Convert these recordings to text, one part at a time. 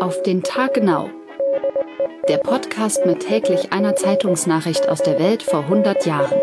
Auf den Tag genau. Der Podcast mit täglich einer Zeitungsnachricht aus der Welt vor 100 Jahren.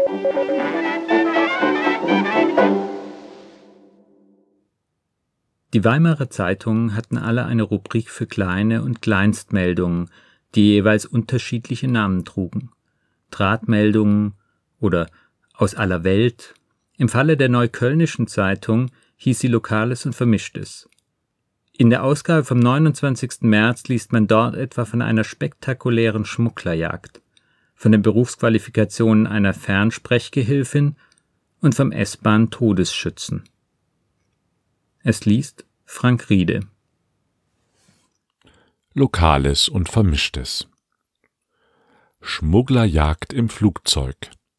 Die Weimarer Zeitungen hatten alle eine Rubrik für kleine und Kleinstmeldungen, die jeweils unterschiedliche Namen trugen. Drahtmeldungen oder aus aller Welt. Im Falle der Neuköllnischen Zeitung hieß sie Lokales und Vermischtes. In der Ausgabe vom 29. März liest man dort etwa von einer spektakulären Schmugglerjagd, von den Berufsqualifikationen einer Fernsprechgehilfin und vom S-Bahn-Todesschützen. Es liest Frank Riede. Lokales und Vermischtes. Schmugglerjagd im Flugzeug.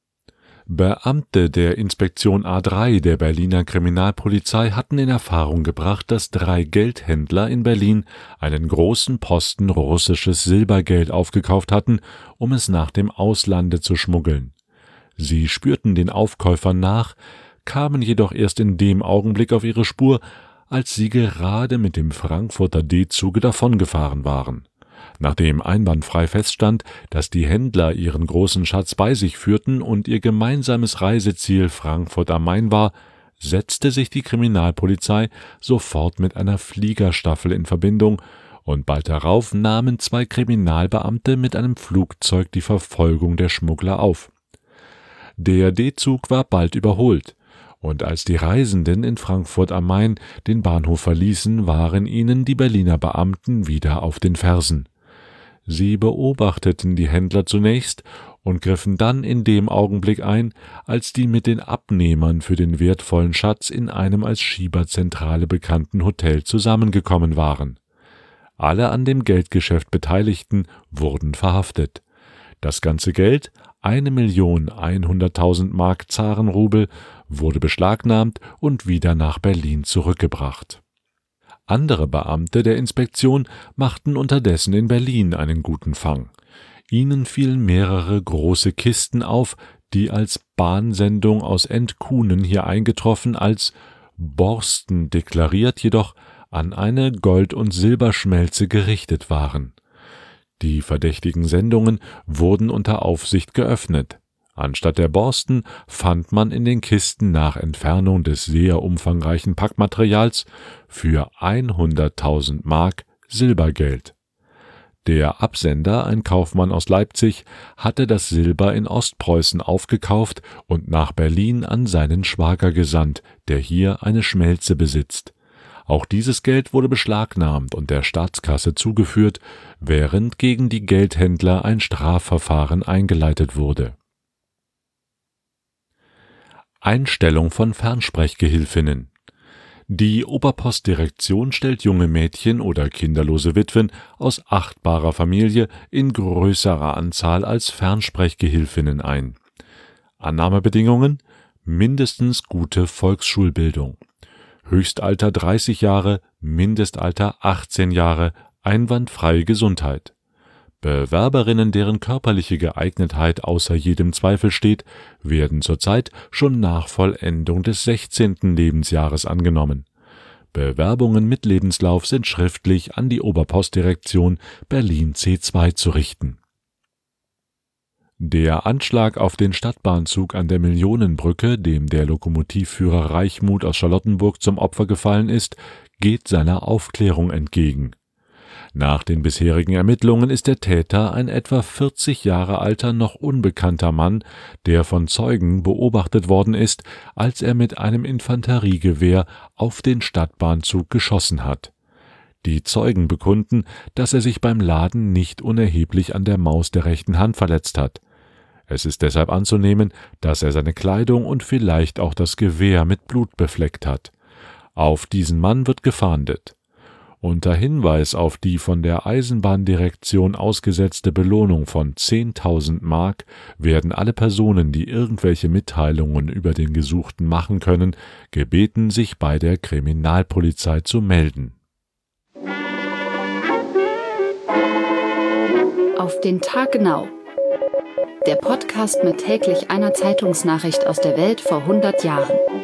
Beamte der Inspektion A3 der Berliner Kriminalpolizei hatten in Erfahrung gebracht, dass 3 Geldhändler in Berlin einen großen Posten russisches Silbergeld aufgekauft hatten, um es nach dem Auslande zu schmuggeln. Sie spürten den Aufkäufern nach, kamen jedoch erst in dem Augenblick auf ihre Spur, als sie gerade mit dem Frankfurter D-Zuge davongefahren waren. Nachdem einwandfrei feststand, dass die Händler ihren großen Schatz bei sich führten und ihr gemeinsames Reiseziel Frankfurt am Main war, setzte sich die Kriminalpolizei sofort mit einer Fliegerstaffel in Verbindung, und bald darauf nahmen 2 Kriminalbeamte mit einem Flugzeug die Verfolgung der Schmuggler auf. Der D-Zug war bald überholt, und als die Reisenden in Frankfurt am Main den Bahnhof verließen, waren ihnen die Berliner Beamten wieder auf den Fersen. Sie beobachteten die Händler zunächst und griffen dann in dem Augenblick ein, als die mit den Abnehmern für den wertvollen Schatz in einem als Schieberzentrale bekannten Hotel zusammengekommen waren. Alle an dem Geldgeschäft Beteiligten wurden verhaftet. Das ganze Geld, 1.100.000 Mark Zarenrubel, wurde beschlagnahmt und wieder nach Berlin zurückgebracht. Andere Beamte der Inspektion machten unterdessen in Berlin einen guten Fang. Ihnen fielen mehrere große Kisten auf, die als Bahnsendung aus Entkunen hier eingetroffen, als Borsten deklariert, jedoch an eine Gold- und Silberschmelze gerichtet waren. Die verdächtigen Sendungen wurden unter Aufsicht geöffnet. Anstatt der Borsten fand man in den Kisten nach Entfernung des sehr umfangreichen Packmaterials für 100.000 Mark Silbergeld. Der Absender, ein Kaufmann aus Leipzig, hatte das Silber in Ostpreußen aufgekauft und nach Berlin an seinen Schwager gesandt, der hier eine Schmelze besitzt. Auch dieses Geld wurde beschlagnahmt und der Staatskasse zugeführt, während gegen die Geldhändler ein Strafverfahren eingeleitet wurde. Einstellung von Fernsprechgehilfinnen. Die Oberpostdirektion stellt junge Mädchen oder kinderlose Witwen aus achtbarer Familie in größerer Anzahl als Fernsprechgehilfinnen ein. Annahmebedingungen: mindestens gute Volksschulbildung. Höchstalter 30 Jahre, Mindestalter 18 Jahre, einwandfreie Gesundheit. Bewerberinnen, deren körperliche Geeignetheit außer jedem Zweifel steht, werden zurzeit schon nach Vollendung des 16. Lebensjahres angenommen. Bewerbungen mit Lebenslauf sind schriftlich an die Oberpostdirektion Berlin C2 zu richten. Der Anschlag auf den Stadtbahnzug an der Millionenbrücke, dem der Lokomotivführer Reichmuth aus Charlottenburg zum Opfer gefallen ist, geht seiner Aufklärung entgegen. Nach den bisherigen Ermittlungen ist der Täter ein etwa 40 Jahre alter, noch unbekannter Mann, der von Zeugen beobachtet worden ist, als er mit einem Infanteriegewehr auf den Stadtbahnzug geschossen hat. Die Zeugen bekunden, dass er sich beim Laden nicht unerheblich an der Maus der rechten Hand verletzt hat. Es ist deshalb anzunehmen, dass er seine Kleidung und vielleicht auch das Gewehr mit Blut befleckt hat. Auf diesen Mann wird gefahndet. Unter Hinweis auf die von der Eisenbahndirektion ausgesetzte Belohnung von 10.000 Mark werden alle Personen, die irgendwelche Mitteilungen über den Gesuchten machen können, gebeten, sich bei der Kriminalpolizei zu melden. Auf den Tag genau. Der Podcast mit täglich einer Zeitungsnachricht aus der Welt vor 100 Jahren.